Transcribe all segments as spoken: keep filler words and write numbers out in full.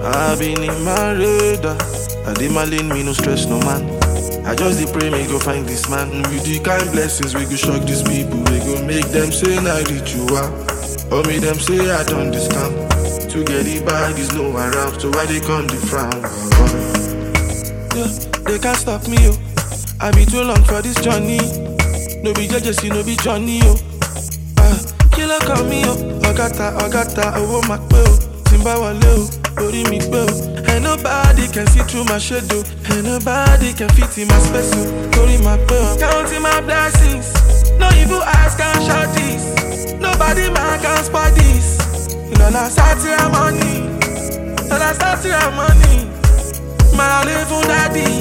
I been in my radar. I did my lane, me no stress, no man. I just dey pray me go find this man. With the kind blessings we go shock these people. We go make them say na ritual. Or make them say I done this scam. To get the bag is no around. So why they come the frown? Yeah, they can't stop me, yo. I be too long for this journey. No be jealousy, no be Johnny, yo. Ah, killer call me, yo. Ogata, Ogata, oh my pearl. Timba wale, ori mi pearl. And nobody can see through my shadow. And nobody can fit in my space, ori my pearl. Counting my blessings. No evil eyes can shut this. Nobody man can spot this. You know, I start your money. And I start your money. My live for daddy.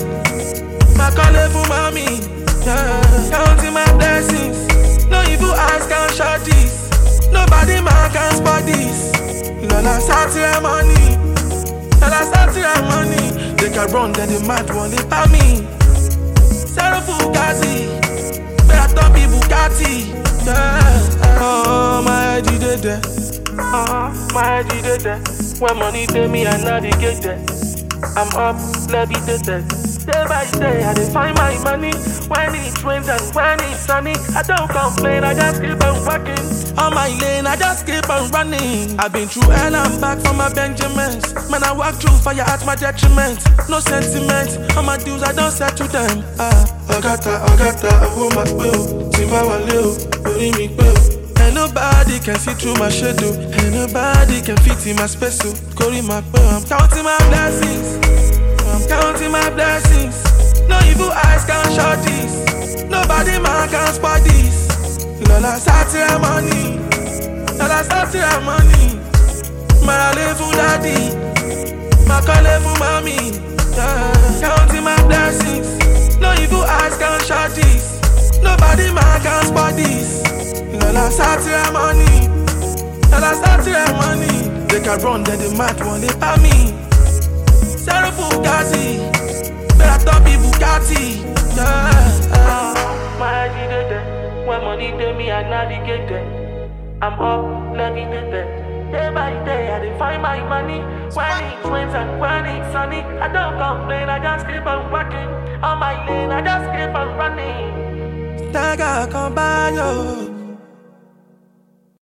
My call for mommy. Yeah. Counting my blessings. No evil eyes can shut this. Nobody man can spot this. You know, I start your money. And I start your money. They can run, then they mad one, they pay me. Zero Fugazi. Better don't be Bugatti. Yeah. Oh, my I D did that. Uh-huh, my I D did that. When money tell me I navigate that. I'm up, levitated. Day by day, I dey find my money. When it rains and when it's sunny, I don't complain, I just keep on working. On my lane, I just keep on running. I've been through hell and back from my Benjamins. Man, I walk through fire at my detriment. No sentiment, on my dues, I don't set to them. Ah, Ogata, Ogata, oh my bill. Timba wale, ori mi bill. And nobody can see through my shadow. And nobody can fit in my space. Kori my bill, I'm counting my blessings. I'm counting my blessings. No evil eyes can shut this. Nobody man can spot this. Lola start your money. Lola start your money. My live for daddy. My call for mommy. Yeah. Counting my blessings. No evil eyes can shut this. Nobody man can spot this. Lola start your money. Lola start your money. They can run, then they mad one, they pay me. Zero Fugazi, better don't be Bugatti. Yeah. Uh, my I D did that. When money tell me I navigate that. I'm up, levitated. Day by day, I dey find my money. When it rains and when it's sunny, I don't complain, I just keep on working. On my lane, I just keep on running. Stagger come by, yo.